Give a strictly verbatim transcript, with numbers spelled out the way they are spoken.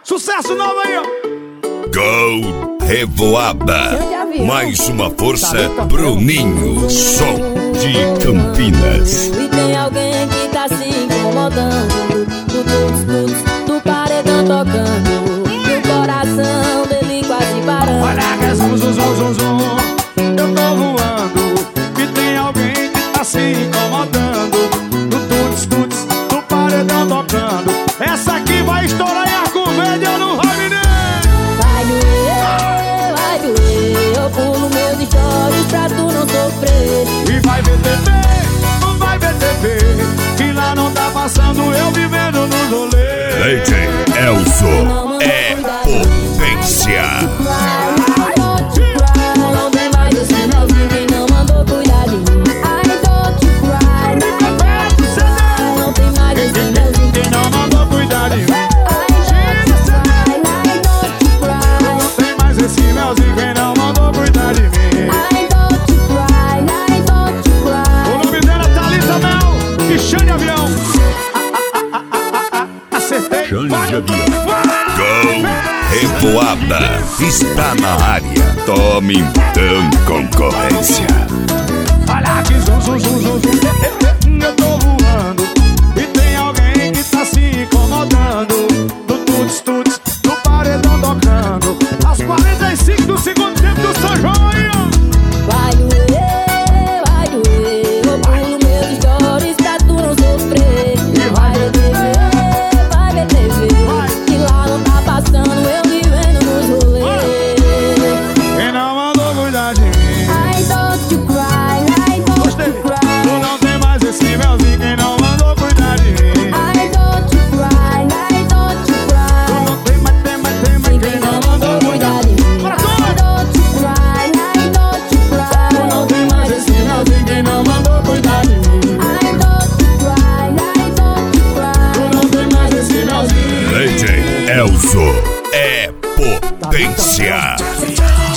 Sucesso novo aí, ó. Gol Revoada. Mais uma força, Bruninho, som de Campinas. E tem alguém que tá se incomodando, do tuts tuts, do paredão tocando, e o coração dele quase parando. Olha que é zum zum zum zum zum, eu tô voando. E tem alguém que tá se incomodando, do tuts tuts, do paredão tocando. Essa aqui vai estourar em Arco Verde, eu não vai me nem. Vai doer, vai doer, eu pulo meus stories pra tu não sofrer. E vai ver T V, não vai ver T V, que lá não tá passando eu vivendo no rolê. D J Elzo é potência. Não tem mais esse novinho que não mandou cuidar de mim. I don't cry, não tem mais esse novinho que não mandou cuidar de mim. Não tem mais esse melzinho que não mandou cuidar de mim. O nome dela é Thalita Mel e Xande Avião. Acertei. Xande Avião. Gol Revoada está na área. Tome então concorrência. Olha que zum zum zum zum zum, eu tô voando. E tem alguém que tá se incomodando, do tuts tuts, do paredão tocando. Aos quarenta e cinco do segundo tempo do São João aí, ó. Vai doer, vai doer, eu pulo meus stories pra tu não sofrer. E vai ver T V, vai ver T V, que lá não tá passando eu vivendo nos rolês. Quem não mandou cuidar de mim. I don't cry, I don't cry. Tu não tem mais esse melzinho, quem não mandou cuidar de mim. I don't cry, I don't Tu cry. não tem mais, tem mais, tem mais, quem não mandou cuidar de mim. I don't cry, I don't cry. Tu não tem mais esse melzinho, quem não mandou cuidar de mim. I don't cry, I don't cry. Tu não tem mais esse melzinho. D J Elzo é potência.